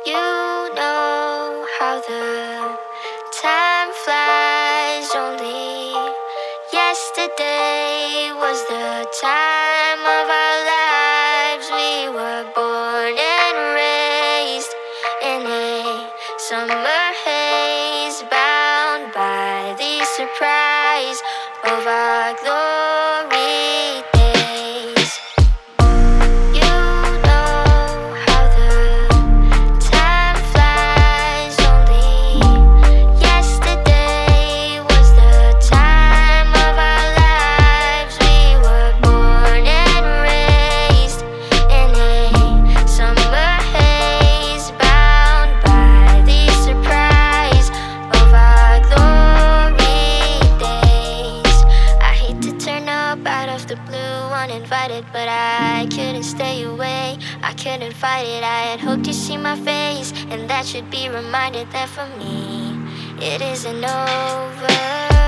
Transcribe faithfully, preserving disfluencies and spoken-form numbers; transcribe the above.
You know how the time flies. Only yesterday was the time of our lives. We were born and raised in a summer haze, bound by the surprise of our glory days. You know how the time flies. Only yesterday was the time of our lives. We were born and raised in a summer haze, bound by the surprise of our glory days. I hate to turn up out of the blue uninvited, but I couldn't stay away. I couldn't fight it. I had hoped you'd see my face, and that should be reminded that for me it isn't over.